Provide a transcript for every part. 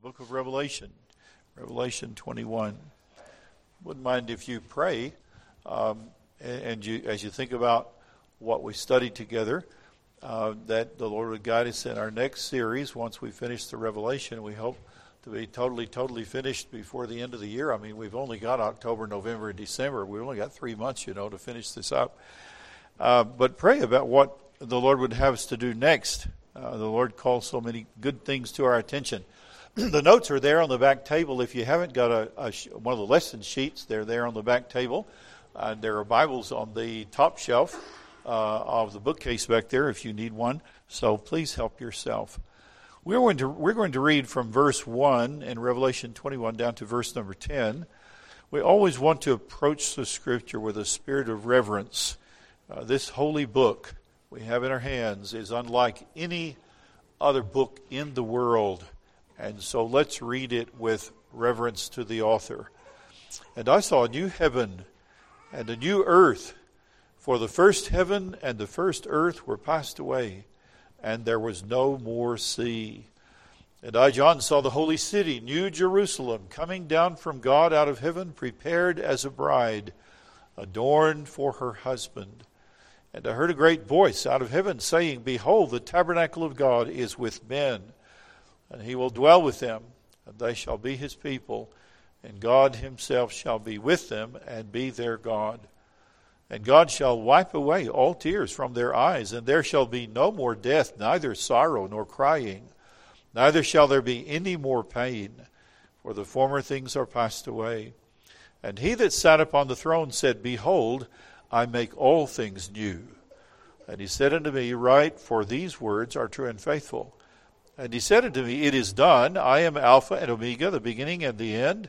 Book of Revelation, Revelation 21. Wouldn't mind if you pray, and you, as you think about what we studied together, that the Lord would guide us in our next series. Once we finish the Revelation, we hope to be totally finished before the end of the year. I mean, we've only got October, November, and December. We've only got 3 months, to finish this up. But pray about what the Lord would have us to do next. The Lord calls so many good things to our attention. The notes are there on the back table. If you haven't got one of the lesson sheets, they're there on the back table. There are Bibles on the top shelf of the bookcase back there if you need one. So please help yourself. We're going to read from verse 1 in Revelation 21 down to verse number 10. We always want to approach the Scripture with a spirit of reverence. This holy book we have in our hands is unlike any other book in the world. And so let's read it with reverence to the author. And I saw a new heaven and a new earth, for the first heaven and the first earth were passed away, and there was no more sea. And I, John, saw the holy city, New Jerusalem, coming down from God out of heaven, prepared as a bride, adorned for her husband. And I heard a great voice out of heaven saying, Behold, the tabernacle of God is with men, and he will dwell with them, and they shall be his people, and God himself shall be with them and be their God. And God shall wipe away all tears from their eyes, and there shall be no more death, neither sorrow nor crying, neither shall there be any more pain, for the former things are passed away. And he that sat upon the throne said, Behold, I make all things new. And he said unto me, Write, for these words are true and faithful. And he said unto me, It is done. I am Alpha and Omega, the beginning and the end.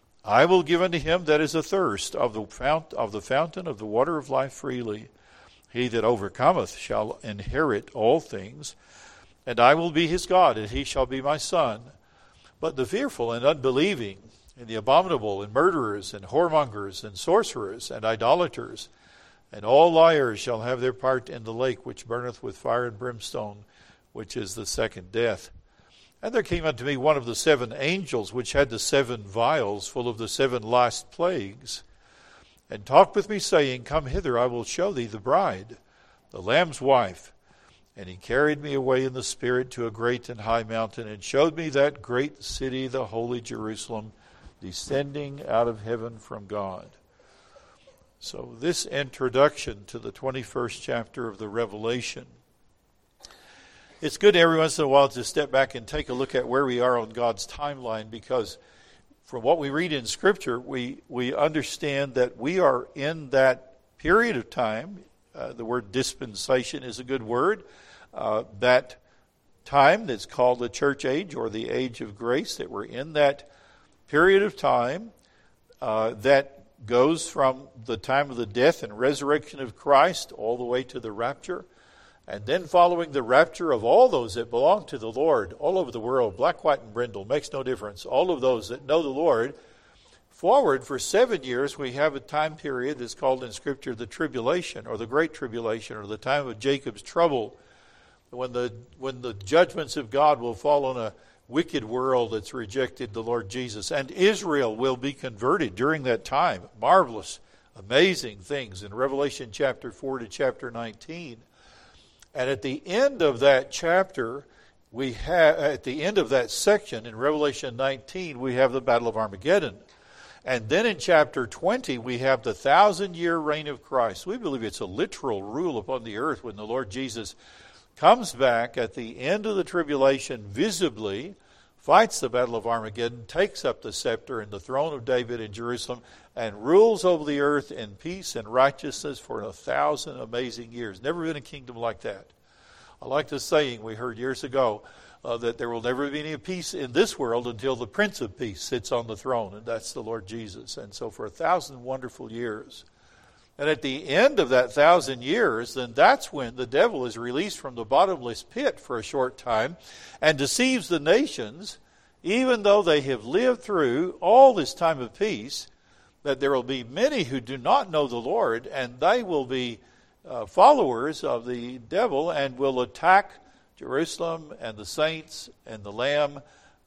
I will give unto him that is athirst of the fountain of the water of life freely. He that overcometh shall inherit all things, and I will be his God, and he shall be my son. But the fearful and unbelieving, and the abominable, and murderers, and whoremongers, and sorcerers, and idolaters, and all liars shall have their part in the lake which burneth with fire and brimstone, which is the second death. And there came unto me one of the 7 angels, which had the 7 vials full of the 7 last plagues, and talked with me, saying, Come hither, I will show thee the bride, the Lamb's wife. And he carried me away in the Spirit to a great and high mountain, and showed me that great city, the holy Jerusalem, descending out of heaven from God. So this introduction to the 21st chapter of the Revelation, it's good every once in a while to step back and take a look at where we are on God's timeline, because from what we read in Scripture, we understand that we are in that period of time. The word dispensation is a good word. That time that's called the church age or the age of grace, that we're in that period of time that goes from the time of the death and resurrection of Christ all the way to the rapture. And then following the rapture of all those that belong to the Lord all over the world, black, white, and brindle, makes no difference. All of those that know the Lord, forward for 7 years, we have a time period that's called in Scripture the tribulation, or the great tribulation, or the time of Jacob's trouble, when the judgments of God will fall on a wicked world that's rejected the Lord Jesus. And Israel will be converted during that time. Marvelous, amazing things in Revelation chapter 4 to chapter 19. And at the end of that chapter, at the end of that section in Revelation 19, we have the Battle of Armageddon. And then in chapter 20, we have the 1,000-year reign of Christ. We believe it's a literal rule upon the earth when the Lord Jesus comes back at the end of the tribulation visibly, fights the Battle of Armageddon, takes up the scepter and the throne of David in Jerusalem, and rules over the earth in peace and righteousness for 1,000 amazing years. Never been a kingdom like that. I like the saying we heard years ago that there will never be any peace in this world until the Prince of Peace sits on the throne, and that's the Lord Jesus. And so for 1,000 wonderful years. And at the end of that 1,000 years, then that's when the devil is released from the bottomless pit for a short time and deceives the nations, even though they have lived through all this time of peace, that there will be many who do not know the Lord, and they will be followers of the devil and will attack Jerusalem and the saints and the Lamb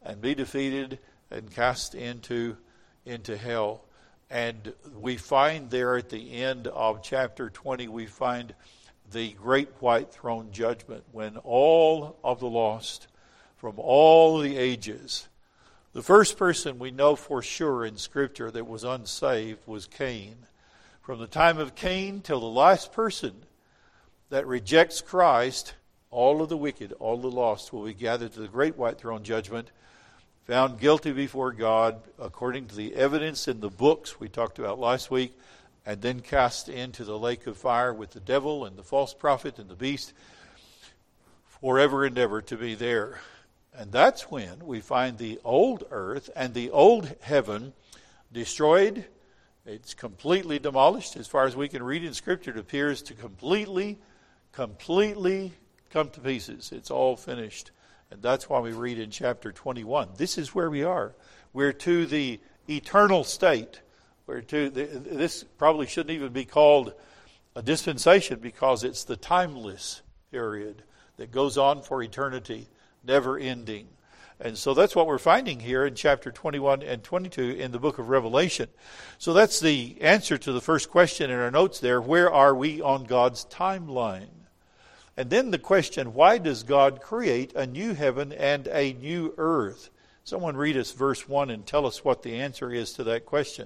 and be defeated and cast into hell. And we find there at the end of chapter 20, we find the great white throne judgment, when all of the lost from all the ages. The first person we know for sure in Scripture that was unsaved was Cain. From the time of Cain till the last person that rejects Christ, all of the wicked, all the lost will be gathered to the great white throne judgment, found guilty before God according to the evidence in the books we talked about last week, and then cast into the lake of fire with the devil and the false prophet and the beast forever and ever to be there. And that's when we find the old earth and the old heaven destroyed. It's completely demolished. As far as we can read in Scripture, it appears to completely come to pieces. It's all finished. And that's why we read in chapter 21. This is where we are. We're to the eternal state. This probably shouldn't even be called a dispensation, because it's the timeless period that goes on for eternity, never ending. And so that's what we're finding here in chapter 21 and 22 in the book of Revelation. So that's the answer to the first question in our notes there. Where are we on God's timeline? And then the question, why does God create a new heaven and a new earth? Someone read us verse 1 and tell us what the answer is to that question.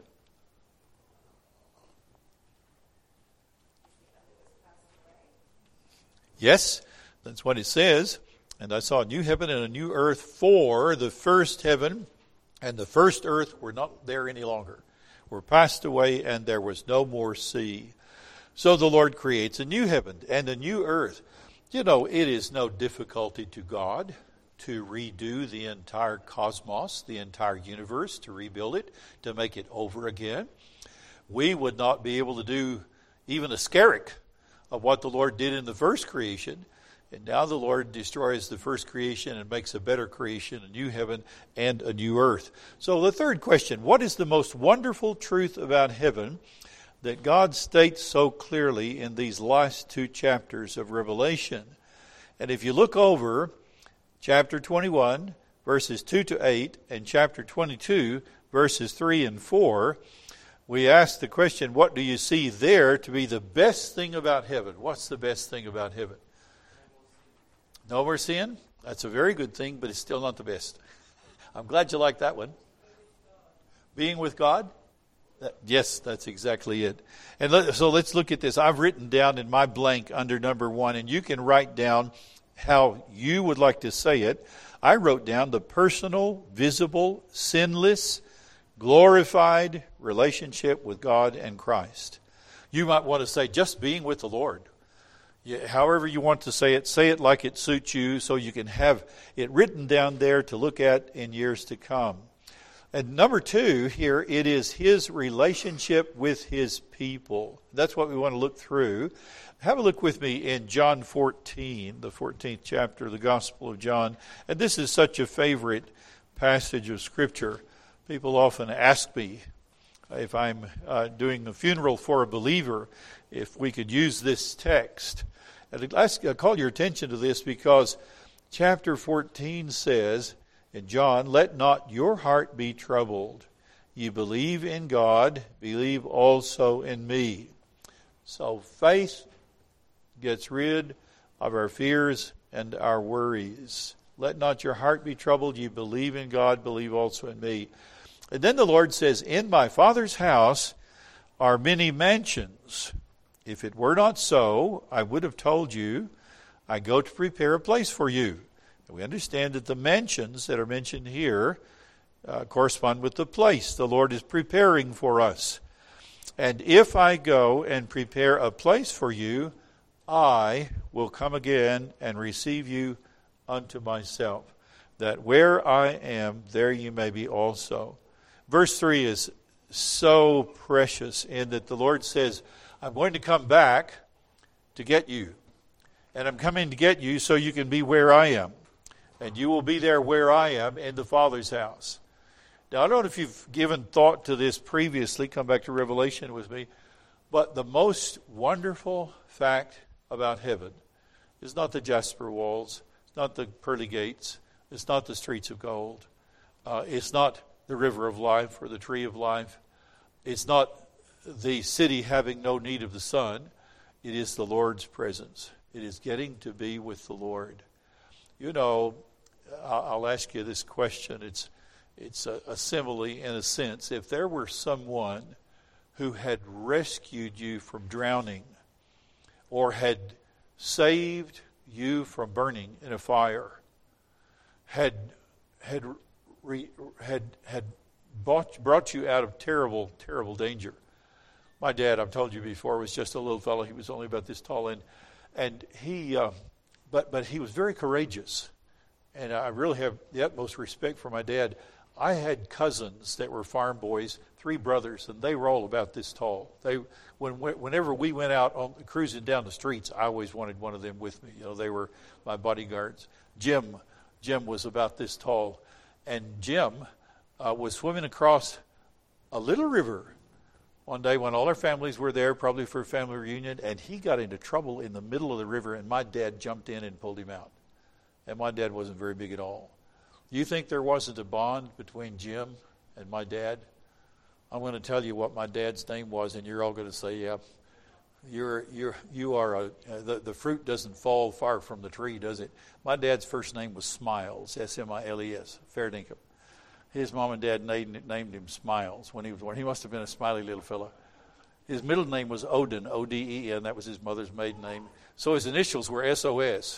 Yes, that's what it says. And I saw a new heaven and a new earth, for the first heaven and the first earth were not there any longer, were passed away, and there was no more sea. So the Lord creates a new heaven and a new earth. You know, it is no difficulty to God to redo the entire cosmos, the entire universe, to rebuild it, to make it over again. We would not be able to do even a skerrick of what the Lord did in the first creation. And now the Lord destroys the first creation and makes a better creation, a new heaven and a new earth. So the third question, what is the most wonderful truth about heaven that God states so clearly in these last two chapters of Revelation? And if you look over chapter 21, verses 2 to 8, and chapter 22, verses 3 and 4, we ask the question, what do you see there to be the best thing about heaven? What's the best thing about heaven? No more sin? That's a very good thing, but it's still not the best. I'm glad you like that one. Being with God? Yes, that's exactly it. And so let's look at this. I've written down in my blank under number 1, and you can write down how you would like to say it. I wrote down the personal, visible, sinless, glorified relationship with God and Christ. You might want to say just being with the Lord. However you want to say it like it suits you, so you can have it written down there to look at in years to come. And number 2 here, it is His relationship with His people. That's what we want to look through. Have a look with me in John 14, the 14th chapter of the Gospel of John. And this is such a favorite passage of Scripture. People often ask me, if I'm doing a funeral for a believer, if we could use this text. And I call your attention to this because chapter 14 says in John, let not your heart be troubled. You believe in God, believe also in me. So faith gets rid of our fears and our worries. Let not your heart be troubled. You believe in God, believe also in me. And then the Lord says, in my Father's house are many mansions. If it were not so, I would have told you, I go to prepare a place for you. And we understand that the mansions that are mentioned here correspond with the place the Lord is preparing for us. And if I go and prepare a place for you, I will come again and receive you unto myself, that where I am, there you may be also. Verse 3 is so precious in that the Lord says, I'm going to come back to get you. And I'm coming to get you so you can be where I am. And you will be there where I am in the Father's house. Now, I don't know if you've given thought to this previously. Come back to Revelation with me. But the most wonderful fact about heaven is not the jasper walls. It's not the pearly gates. It's not the streets of gold. It's not the river of life or the tree of life. It's not the city having no need of the sun. It is the Lord's presence. It is getting to be with the Lord. You know, I'll ask you this question. It's a simile in a sense. If there were someone who had rescued you from drowning or had saved you from burning in a fire, had brought you out of terrible, terrible danger. My dad, I've told you before, was just a little fellow. He was only about this tall, and he, but he was very courageous, and I really have the utmost respect for my dad. I had cousins that were farm boys, 3 brothers, and they were all about this tall. Whenever we went out cruising down the streets, I always wanted one of them with me. You know, they were my bodyguards. Jim was about this tall, and Jim was swimming across a little river one day when all our families were there, probably for a family reunion, and he got into trouble in the middle of the river, and my dad jumped in and pulled him out. And my dad wasn't very big at all. You think there wasn't a bond between Jim and my dad? I'm going to tell you what my dad's name was, and you're all going to say, "Yeah, you are the fruit doesn't fall far from the tree, does it?" My dad's first name was Smiles, Smiles, fair dinkum. His mom and dad named him Smiles when he was born. He must have been a smiley little fella. His middle name was Oden, O-D-E-N. That was his mother's maiden name. So his initials were S-O-S.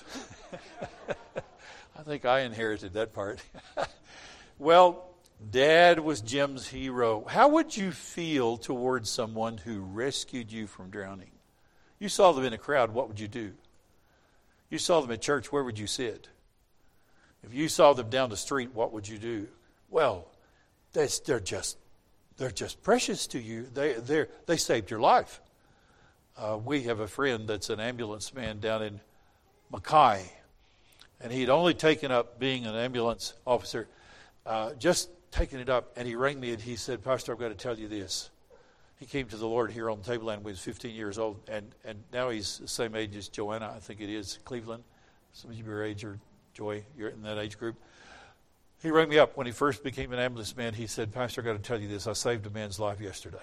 I think I inherited that part. Well, Dad was Jim's hero. How would you feel towards someone who rescued you from drowning? You saw them in a crowd, what would you do? You saw them at church, where would you sit? If you saw them down the street, what would you do? Well, they're just precious to you. They saved your life. We have a friend that's an ambulance man down in Mackay, and he'd only taken up being an ambulance officer, just taken it up, and he rang me and he said, "Pastor, I've got to tell you this." He came to the Lord here on Tableland when he was 15 years old, and now he's the same age as Joanna, I think it is, Cleveland. Some of you your age, or Joy, you're in that age group. He rang me up when he first became an ambulance man. He said, "Pastor, I've got to tell you this. I saved a man's life yesterday."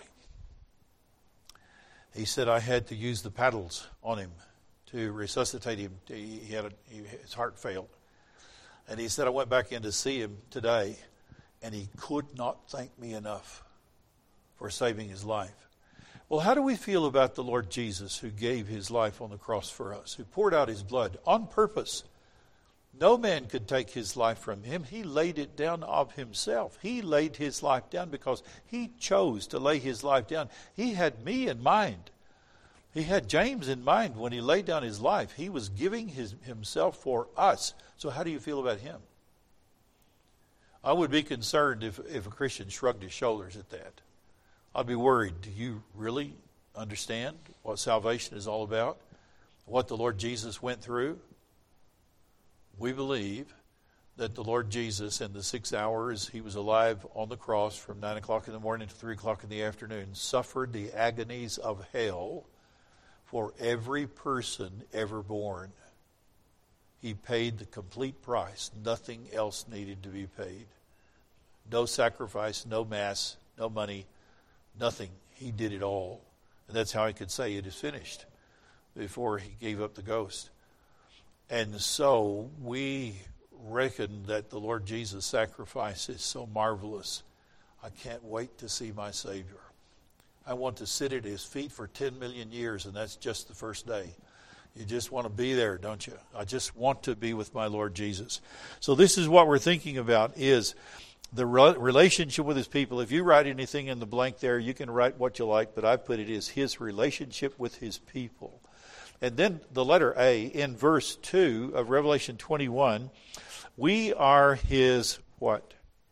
He said, "I had to use the paddles on him to resuscitate him. His heart failed." And he said, "I went back in to see him today, and he could not thank me enough for saving his life." Well, how do we feel about the Lord Jesus, who gave his life on the cross for us, who poured out his blood on purpose? No man could take his life from him. He laid it down of himself. He laid his life down because he chose to lay his life down. He had me in mind. He had James in mind when he laid down his life. He was giving himself for us. So how do you feel about him? I would be concerned if a Christian shrugged his shoulders at that. I'd be worried. Do you really understand what salvation is all about? What the Lord Jesus went through? We believe that the Lord Jesus, in the 6 hours he was alive on the cross from 9 o'clock in the morning to 3 o'clock in the afternoon, suffered the agonies of hell for every person ever born. He paid the complete price. Nothing else needed to be paid. No sacrifice, no mass, no money, nothing. He did it all. And that's how he could say it is finished before he gave up the ghost. And so we reckon that the Lord Jesus' sacrifice is so marvelous. I can't wait to see my Savior. I want to sit at his feet for 10 million years, and that's just the first day. You just want to be there, don't you? I just want to be with my Lord Jesus. So this is what we're thinking about, is the relationship with his people. If you write anything in the blank there, you can write what you like, but I've put it as his relationship with his people. And then the letter A, in verse 2 of Revelation 21, we are his what?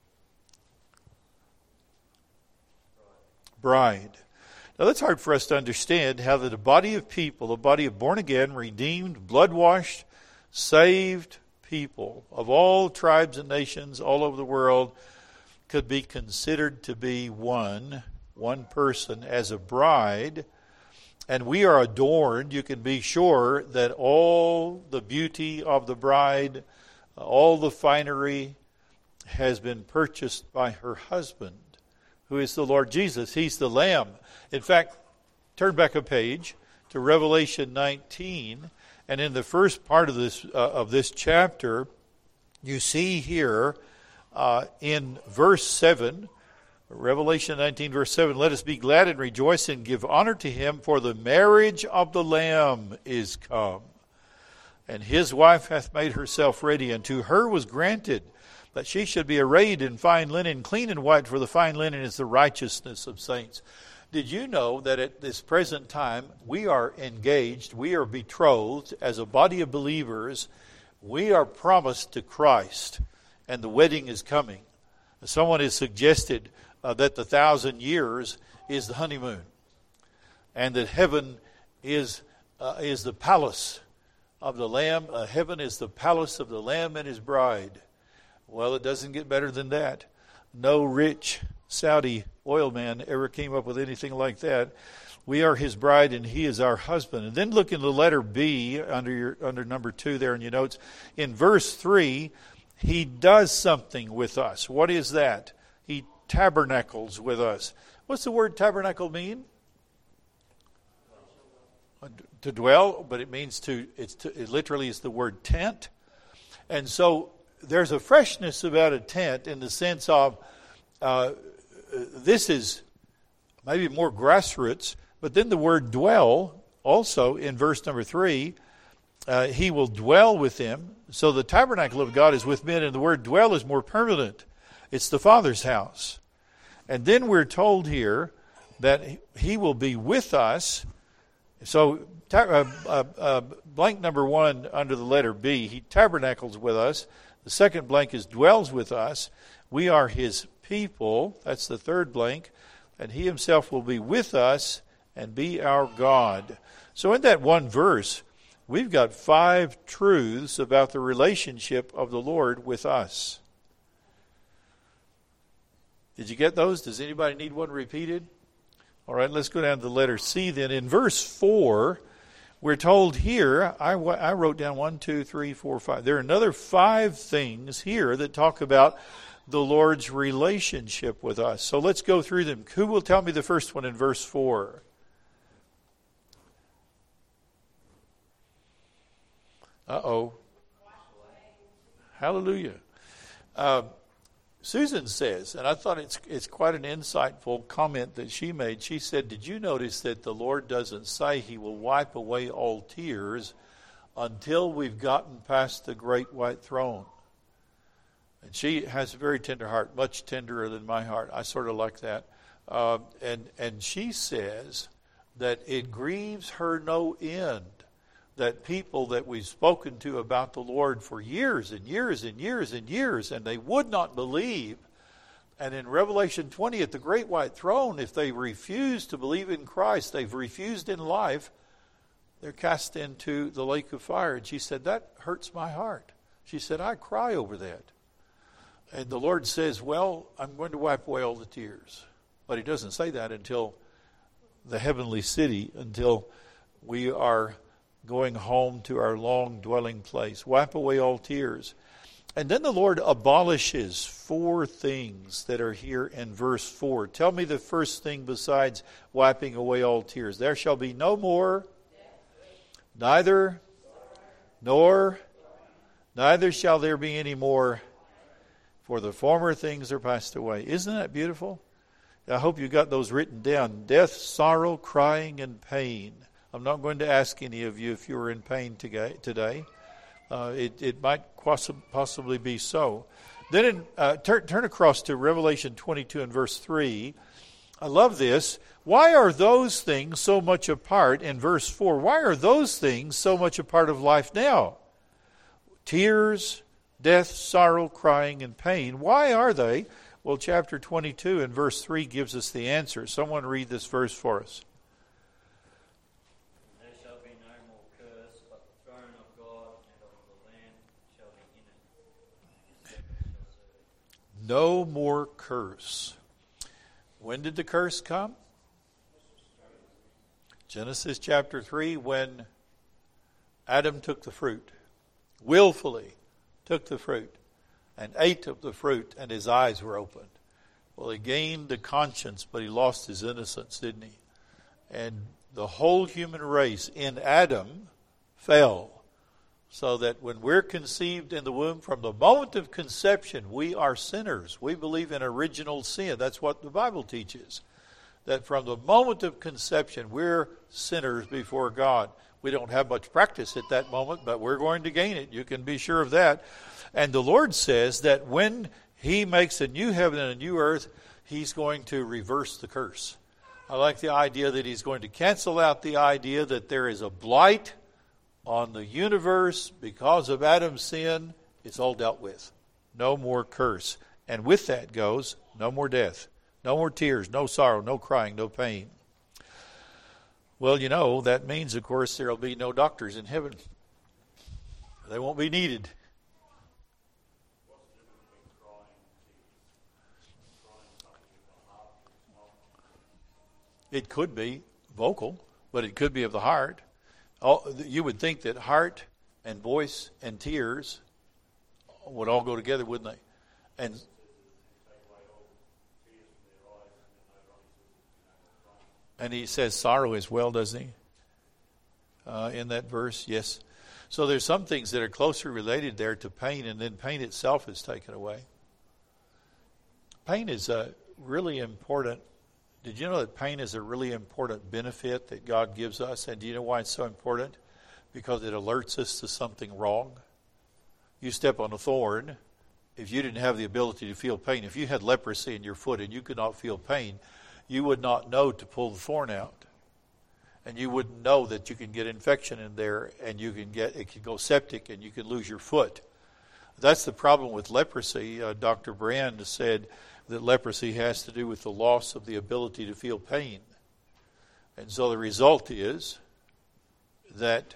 Bride. Now that's hard for us to understand, how that a body of people, a body of born-again, redeemed, blood-washed, saved people of all tribes and nations all over the world could be considered to be one person as a bride. And we are adorned. You can be sure that all the beauty of the bride, all the finery, has been purchased by her husband, who is the Lord Jesus. He's the Lamb. In fact, turn back a page to Revelation 19, and in the first part of this chapter, you see here in verse 7, Revelation 19, verse 7, let us be glad and rejoice and give honor to him, for the marriage of the Lamb is come. And his wife hath made herself ready, and to her was granted that she should be arrayed in fine linen, clean and white, for the fine linen is the righteousness of saints. Did you know that at this present time we are engaged, we are betrothed as a body of believers, we are promised to Christ, and the wedding is coming. Someone has suggested that the 1,000 years is the honeymoon, and that heaven is the palace of the Lamb. Heaven is the palace of the Lamb and his bride. Well, it doesn't get better than that. No rich Saudi oil man ever came up with anything like that. We are his bride and he is our husband. And then look in the letter B under number 2 there in your notes. In verse 3, he does something with us. What is that? He tabernacles with us. What's the word tabernacle mean? To dwell, but it means it literally is the word tent. And so there's a freshness about a tent in the sense of this is maybe more grassroots, but then the word dwell also in verse number 3, he will dwell with them. So the tabernacle of God is with men, and the word dwell is more permanent. It's the Father's house. And then we're told here that he will be with us. So blank number 1 under the letter B, he tabernacles with us. The second blank is dwells with us. We are his people. That's the third blank. And he himself will be with us and be our God. So in that one verse, we've got 5 truths about the relationship of the Lord with us. Did you get those? Does anybody need one repeated? All right, let's go down to the letter C then. In verse 4, we're told here, I wrote down 1, 2, 3, 4, 5. There are another 5 things here that talk about the Lord's relationship with us. So let's go through them. Who will tell me the first one in verse 4? Uh-oh. Hallelujah. Susan says, and I thought it's quite an insightful comment that she made. She said, did you notice that the Lord doesn't say he will wipe away all tears until we've gotten past the great white throne? And she has a very tender heart, much tenderer than my heart. I sort of like that. And she says that it grieves her no end that people that we've spoken to about the Lord for years and years and years and years, and they would not believe. And in Revelation 20 at the great white throne, if they refuse to believe in Christ, they've refused in life, they're cast into the lake of fire. And she said, that hurts my heart. She said, I cry over that. And the Lord says, well, I'm going to wipe away all the tears. But he doesn't say that until the heavenly city, until we are going home to our long dwelling place. Wipe away all tears. And then the Lord abolishes 4 things that are here in verse 4. Tell me the first thing besides wiping away all tears. There shall be no more, neither shall there be any more, for the former things are passed away. Isn't that beautiful? I hope you got those written down. Death, sorrow, crying, and pain. I'm not going to ask any of you if you are in pain today. It might possibly be so. Then turn across to Revelation 22 and verse 3. I love this. Why are those things so much a part, in verse 4, why are those things so much a part of life now? Tears, death, sorrow, crying, and pain. Why are they? Well, chapter 22 and verse 3 gives us the answer. Someone read this verse for us. No more curse. When did the curse come? Genesis chapter 3, when Adam took the fruit, willfully took the fruit. and ate of the fruit, and his eyes were opened. Well, he gained the conscience, but he lost his innocence, didn't he? And the whole human race in Adam fell, so that when we're conceived in the womb, from the moment of conception, we are sinners. We believe in original sin. That's what the Bible teaches, that from the moment of conception, we're sinners before God. We don't have much practice at that moment, but we're going to gain it. You can be sure of that. And the Lord says that when he makes a new heaven and a new earth, he's going to reverse the curse. I like the idea that he's going to cancel out the idea that there is a blight on the universe because of Adam's sin. It's all dealt with. No more curse. And with that goes no more death, no more tears, no sorrow, no crying, no pain. Well, that means, of course, there will be no doctors in heaven. They won't be needed. It could be vocal, but it could be of the heart. You would think that heart and voice and tears would all go together, wouldn't they? And he says sorrow as well, doesn't he? In that verse, yes. So there's some things that are closely related there to pain, and then pain itself is taken away. Pain is really important. Did you know that pain is a really important benefit that God gives us? And do you know why it's so important? Because it alerts us to something wrong. You step on a thorn. If you didn't have the ability to feel pain, if you had leprosy in your foot and you could not feel pain, you would not know to pull the thorn out. And you wouldn't know that you can get infection in there, and it can go septic, and you can lose your foot. That's the problem with leprosy. Dr. Brand said that leprosy has to do with the loss of the ability to feel pain. And so the result is that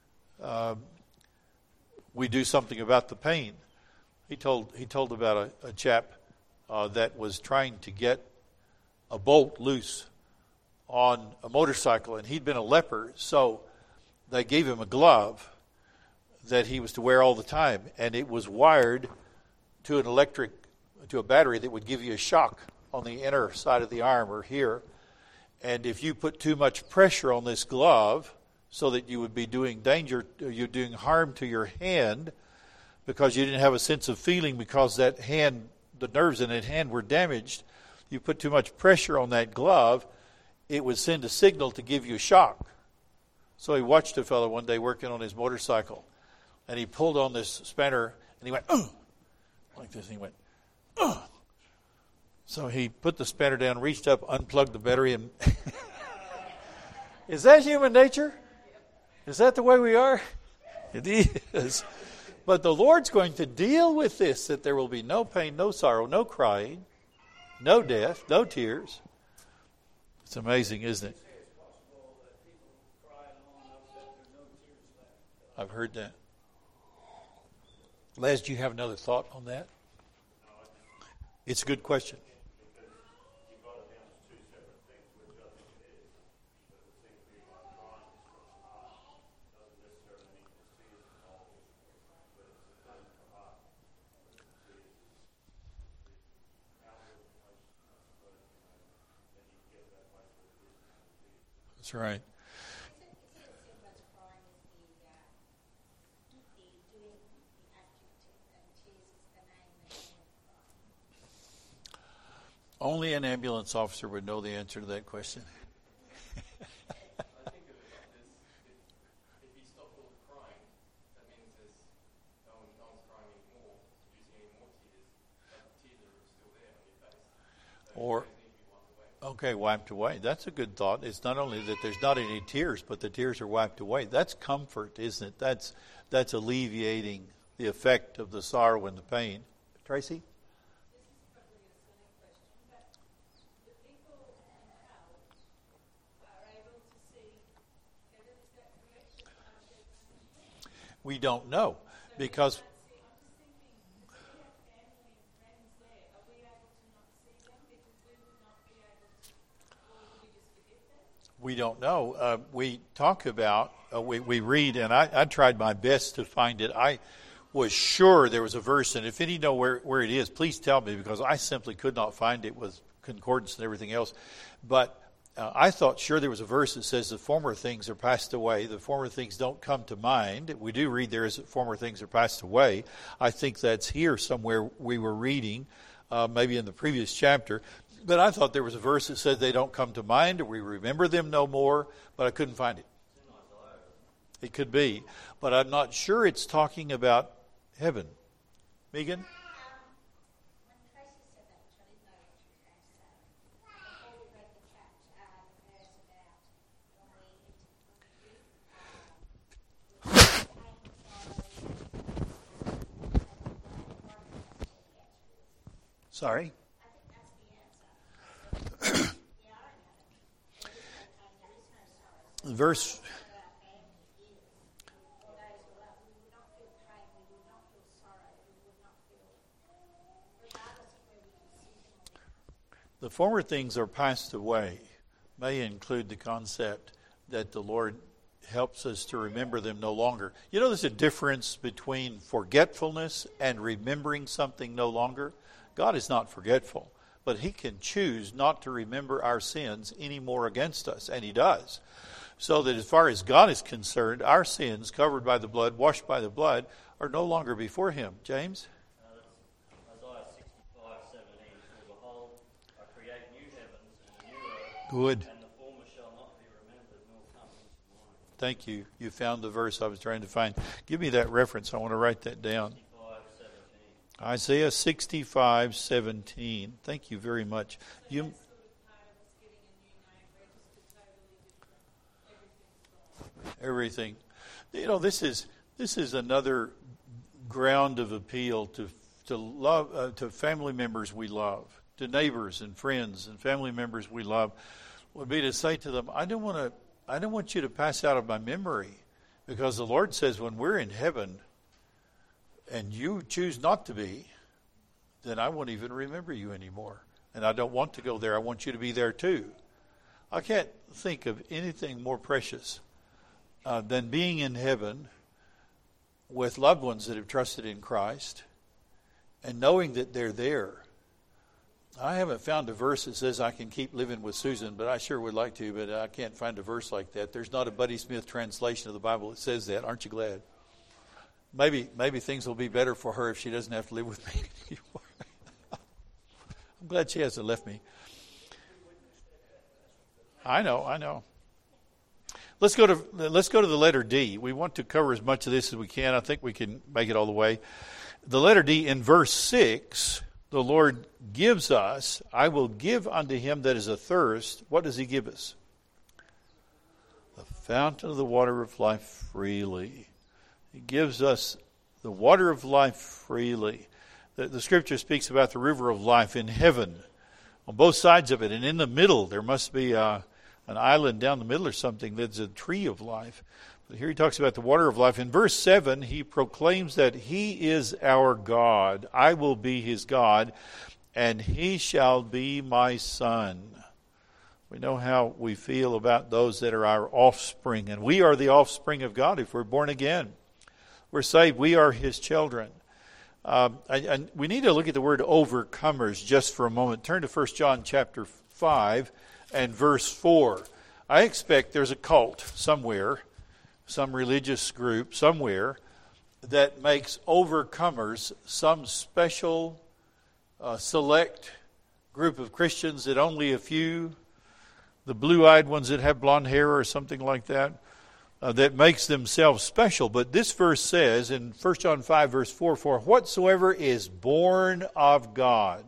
we do something about the pain. He told about a chap that was trying to get a bolt loose on a motorcycle, and he'd been a leper, so they gave him a glove that he was to wear all the time, and it was wired to a battery that would give you a shock on the inner side of the arm or here. And if you put too much pressure on this glove, so that you would be doing harm to your hand, because you didn't have a sense of feeling, because that hand, the nerves in that hand were damaged, you put too much pressure on that glove, it would send a signal to give you a shock. So he watched a fellow one day working on his motorcycle, and he pulled on this spanner, and he went, "Ugh," like this, and he went, "Ugh." So he put the spanner down, reached up, unplugged the battery, and is that human nature? Is that the way we are? It is. But the Lord's going to deal with this, that there will be no pain, no sorrow, no crying, no death, no tears. It's amazing, isn't it? I've heard that. Les, do you have another thought on that? It's a good question. That's right. Only an ambulance officer would know the answer to that question. I think of it like this: if he stopped all the crying, that means there's no one's crying anymore, producing any more tears. But the tears are still there on your face. So wiped away. That's a good thought. It's not only that there's not any tears, but the tears are wiped away. That's comfort, isn't it? That's alleviating the effect of the sorrow and the pain. Tracy? We don't know, because we don't know. We talk about, we read, and I tried my best to find it. was sure there was a verse, and if any know where it is, please tell me, because I simply could not find it with concordance and everything else. But I thought sure there was a verse that says the former things are passed away. The former things don't come to mind. We do read there is that former things are passed away. I think that's here somewhere we were reading, maybe in the previous chapter. But I thought there was a verse that said they don't come to mind or we remember them no more, but I couldn't find it. It could be. But I'm not sure it's talking about heaven. Megan? Sorry? Verse... The former things are passed away may include the concept that the Lord helps us to remember them no longer. You know, there's a difference between forgetfulness and remembering something no longer. God is not forgetful, but He can choose not to remember our sins anymore against us, and He does. So that as far as God is concerned, our sins covered by the blood, washed by the blood, are no longer before Him. James? Isaiah 65:17. For behold, I create new heavens and a new earth. Good. And the former shall not be remembered nor come into mind. Thank you. You found the verse I was trying to find. Give me that reference. I want to write that down. 65:17. Isaiah 65:17. Thank you very much. You. Everything. You know, this is another ground of appeal to love, to family members we love, to neighbors and friends and family members we love, would be to say to them, I don't want you to pass out of my memory, because the Lord says when we're in heaven and you choose not to be, then I won't even remember you anymore. And I don't want to go there. I want you to be there too. I can't think of anything more precious than being in heaven with loved ones that have trusted in Christ and knowing that they're there. I haven't found a verse that says I can keep living with Susan, but I sure would like to, but I can't find a verse like that. There's not a Buddy Smith translation of the Bible that says that. Aren't you glad? Maybe things will be better for her if she doesn't have to live with me anymore. I'm glad she hasn't left me. I know. Let's go to the letter D. We want to cover as much of this as we can. I think we can make it all the way. The letter D in verse 6, the Lord gives us, I will give unto him that is athirst. What does He give us? The fountain of the water of life freely. He gives us the water of life freely. The Scripture speaks about the river of life in heaven, on both sides of it, and in the middle there must be an island down the middle or something that's a tree of life. But here he talks about the water of life. In verse 7, he proclaims that He is our God. I will be His God, and He shall be my son. We know how we feel about those that are our offspring, and we are the offspring of God if we're born again. We're saved. We are His children. And we need to look at the word overcomers just for a moment. Turn to 1 John chapter 5 and verse 4. I expect there's a cult somewhere, some religious group somewhere, that makes overcomers some special, select group of Christians that only a few, the blue-eyed ones that have blonde hair or something like that, that makes themselves special. But this verse says in 1 John 5 verse 4, for whatsoever is born of God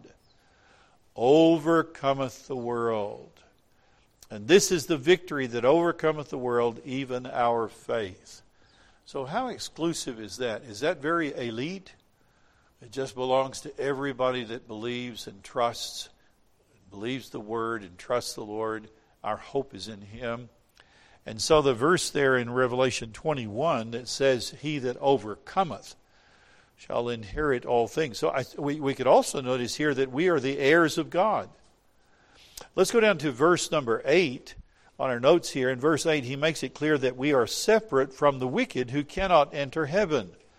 overcometh the world. And this is the victory that overcometh the world, even our faith. So how exclusive is that? Is that very elite? It just belongs to everybody that believes and trusts, believes the Word and trusts the Lord. Our hope is in Him. And so the verse there in Revelation 21 that says, he that overcometh shall inherit all things. So we could also notice here that we are the heirs of God. Let's go down to verse number 8 on our notes here. In verse 8, he makes it clear that we are separate from the wicked who cannot enter heaven.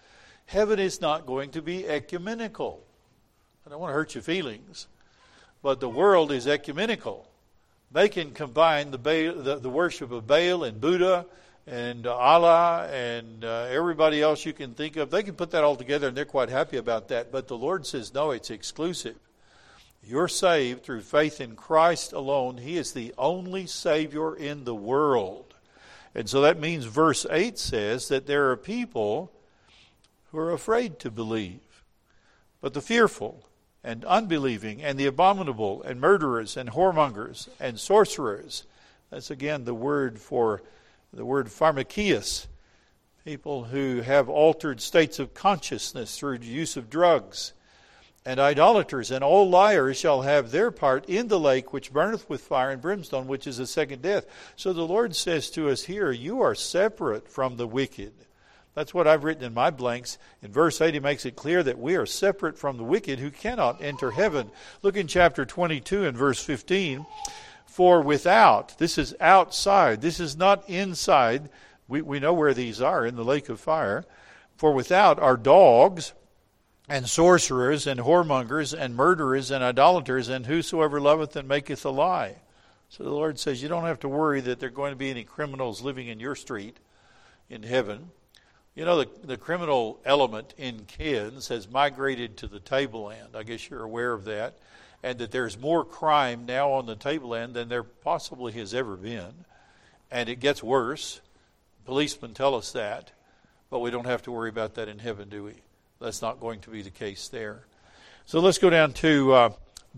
Heaven is not going to be ecumenical. I don't want to hurt your feelings, but the world is ecumenical. They can combine the worship of Baal and Buddha and Allah and everybody else you can think of. They can put that all together and they're quite happy about that. But the Lord says, no, it's exclusive. You're saved through faith in Christ alone. He is the only Savior in the world. And so that means verse 8 says that there are people who are afraid to believe. But the fearful and unbelieving and the abominable and murderers and whoremongers and sorcerers, that's again the word pharmakias, people who have altered states of consciousness through the use of drugs, and idolaters and all liars shall have their part in the lake which burneth with fire and brimstone, which is the second death. So the Lord says to us here, you are separate from the wicked. That's what I've written in my blanks. In verse 8, he makes it clear that we are separate from the wicked who cannot enter heaven. Look in chapter 22 and verse 15. For without, this is outside, this is not inside. We know where these are, in the lake of fire. For without are dogs and sorcerers and whoremongers and murderers and idolaters and whosoever loveth and maketh a lie. So the Lord says you don't have to worry that there are going to be any criminals living in your street in heaven. You know, the criminal element in kids has migrated to the tableland. I guess you're aware of that. And that there's more crime now on the tableland than there possibly has ever been. And it gets worse. Policemen tell us that. But we don't have to worry about that in heaven, do we? That's not going to be the case there. So let's go down to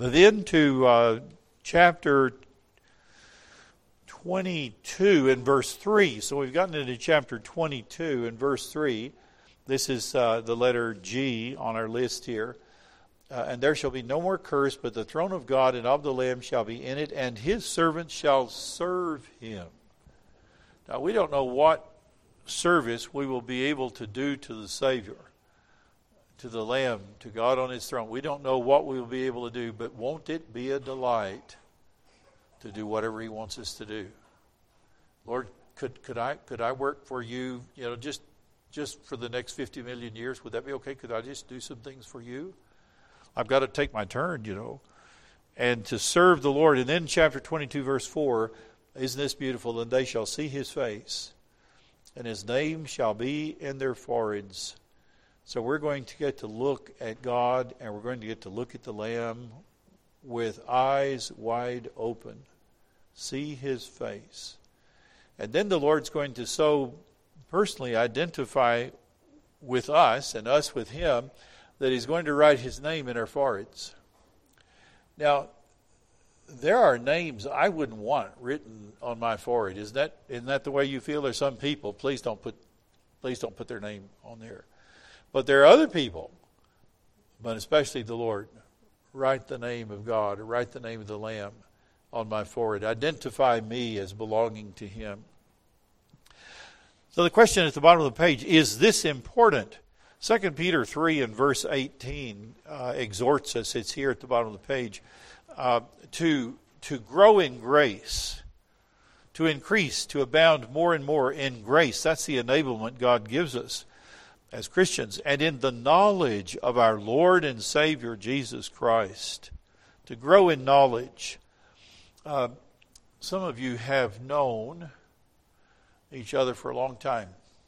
chapter 22 and verse 3. So we've gotten into chapter 22 and verse 3. This is the letter G on our list here. And there shall be no more curse, but the throne of God and of the Lamb shall be in it, and his servants shall serve him. Now we don't know what service we will be able to do to the Savior, to the Lamb, to God on his throne. We don't know what we will be able to do, but won't it be a delight to do whatever he wants us to do? Lord, could I work for you, just for the next 50 million years? Would that be okay? Could I just do some things for you? I've got to take my turn, and to serve the Lord. And then chapter 22, verse 4, isn't this beautiful? And they shall see his face, and his name shall be in their foreheads. So we're going to get to look at God, and we're going to get to look at the Lamb with eyes wide open. See his face. And then the Lord's going to so personally identify with us, and us with him, that he's going to write his name in our foreheads. Now, there are names I wouldn't want written on my forehead. Isn't that the way you feel? There's some people, please don't put their name on there. But there are other people, but especially the Lord, write the name of God, or write the name of the Lamb on my forehead. Identify me as belonging to him. So the question at the bottom of the page, is this important? 2 Peter 3 and verse 18 exhorts us, it's here at the bottom of the page, to grow in grace, to increase, to abound more and more in grace. That's the enablement God gives us as Christians. And in the knowledge of our Lord and Savior, Jesus Christ. To grow in knowledge. Some of you have known each other for a long time.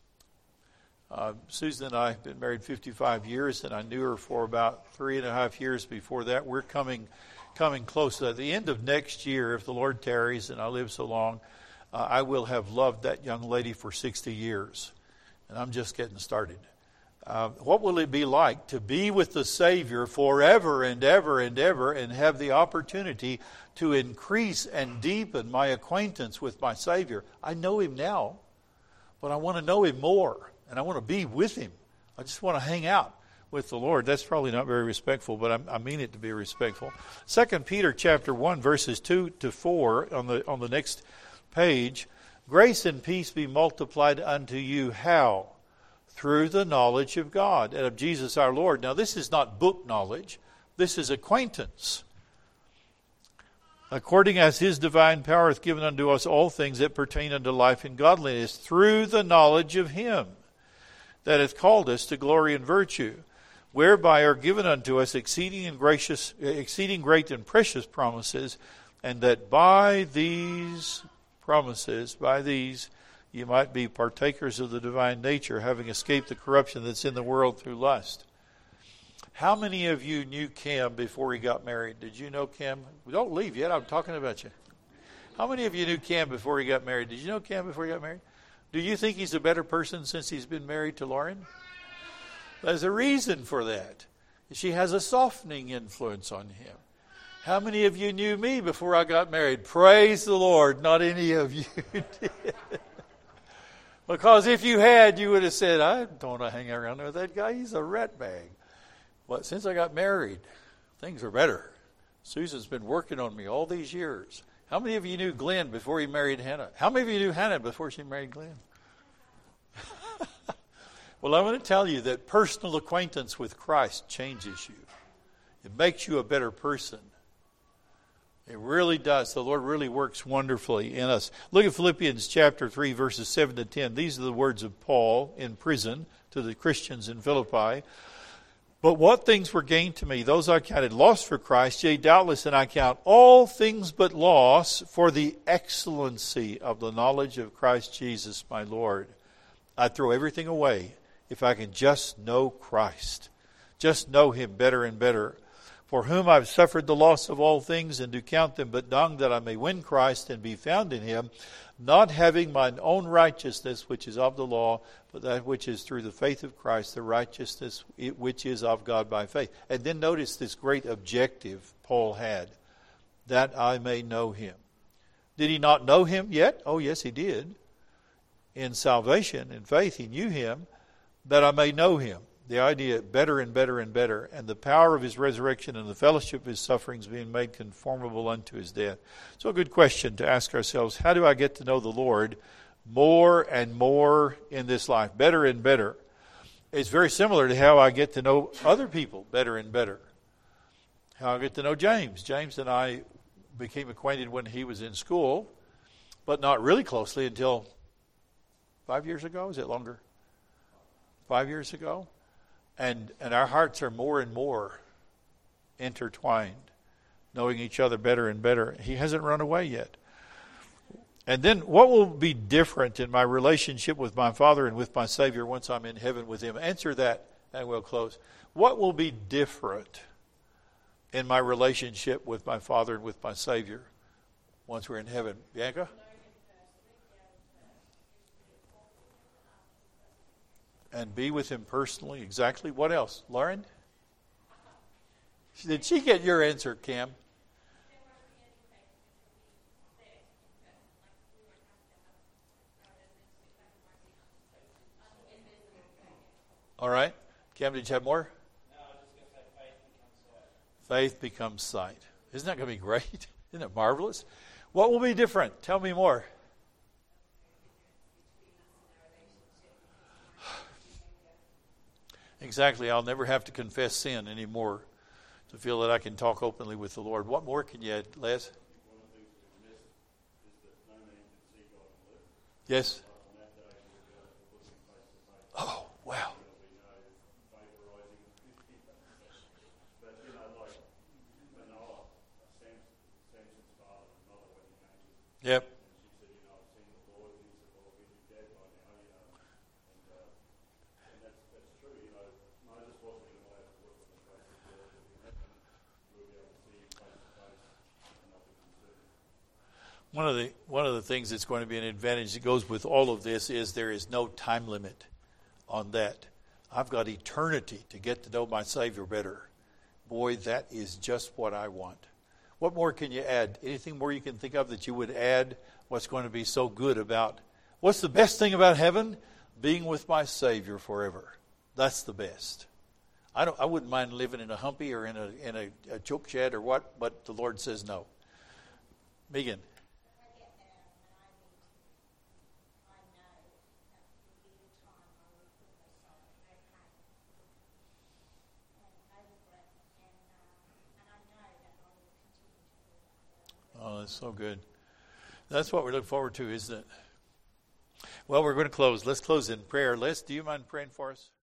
Susan and I have been married 55 years, and I knew her for about 3.5 years before that. We're coming close to the end of next year, if the Lord tarries and I live so long. I will have loved that young lady for 60 years, and I'm just getting started. What will it be like to be with the Savior forever and ever and ever, and have the opportunity to increase and deepen my acquaintance with my Savior? I know him now, but I want to know him more. And I want to be with him. I just want to hang out with the Lord. That's probably not very respectful, but I mean it to be respectful. 2 Peter chapter 1, verses 2 to 4 on the next page. Grace and peace be multiplied unto you. How? Through the knowledge of God and of Jesus our Lord. Now this is not book knowledge. This is acquaintance. According as his divine power hath given unto us all things that pertain unto life and godliness, through the knowledge of him, that hath called us to glory and virtue, whereby are given unto us exceeding great and precious promises, and that by these promises, by these, you might be partakers of the divine nature, having escaped the corruption that's in the world through lust. How many of you knew Cam before he got married? Did you know Cam? Don't leave yet. I'm talking about you. How many of you knew Cam before he got married? Did you know Cam before he got married? Do you think he's a better person since he's been married to Lauren? There's a reason for that. She has a softening influence on him. How many of you knew me before I got married? Praise the Lord. Not any of you did. Because if you had, you would have said, I don't want to hang around with that guy. He's a rat bag. But since I got married, things are better. Susan's been working on me all these years. How many of you knew Glenn before he married Hannah? How many of you knew Hannah before she married Glenn? Well, I want to tell you that personal acquaintance with Christ changes you. It makes you a better person. It really does. The Lord really works wonderfully in us. Look at Philippians chapter 3, verses 7 to 10. These are the words of Paul in prison to the Christians in Philippi. But what things were gained to me, those I counted loss for Christ, yea, doubtless, and I count all things but loss for the excellency of the knowledge of Christ Jesus my Lord. I'd throw everything away if I can just know Christ, just know Him better and better. For whom I've suffered the loss of all things, and do count them but dung, that I may win Christ and be found in Him, not having mine own righteousness, which is of the law, but that which is through the faith of Christ, the righteousness which is of God by faith. And then notice this great objective Paul had, that I may know Him. Did he not know Him yet? Oh, yes, he did. In salvation, in faith, he knew Him, that I may know Him. The idea, better and better and better, and the power of His resurrection and the fellowship of His sufferings, being made conformable unto His death. So a good question to ask ourselves, how do I get to know the Lord more and more in this life, better and better? It's very similar to how I get to know other people better and better. How I get to know James. James and I became acquainted when he was in school, but not really closely until 5 years ago. Is it longer? 5 years ago? And our hearts are more and more intertwined, knowing each other better and better. He hasn't run away yet. And then what will be different in my relationship with my Father and with my Savior once I'm in heaven with Him? Answer that and we'll close. What will be different in my relationship with my Father and with my Savior once we're in heaven? Bianca? And be with Him personally. Exactly. What else? Lauren? Did she get your answer, Cam? All right. Cam, did you have more? No, I was just going to say faith becomes sight. Faith becomes sight. Isn't that going to be great? Isn't it marvelous? What will be different? Tell me more. Exactly. I'll never have to confess sin anymore to feel that I can talk openly with the Lord. What more can you add, Les? One of the things we missed is that no man can see God and live. Yes? On that day, we'll be able to look Him face to face. Oh, wow. There'll be no vaporizing. But, like Manoah, Samson's father and mother, when he came to Yep. and she said, I've seen the Lord. And he said, well, he'd be dead by now, And that's true, Moses wasn't allowed to look on the face of God, but in heaven, we'll be able to see Him face to face and not be concerned. One of the things that's going to be an advantage that goes with all of this is there is no time limit on that. I've got eternity to get to know my Savior better. Boy, that is just what I want. What more can you add? Anything more you can think of that you would add? What's going to be so good about? What's the best thing about heaven? Being with my Savior forever. That's the best. I wouldn't mind living in a humpy or in a choke shed or what, but the Lord says no. Megan. Oh, that's so good. That's what we look forward to, isn't it? Well, we're going to close. Let's close in prayer. Les, do you mind praying for us?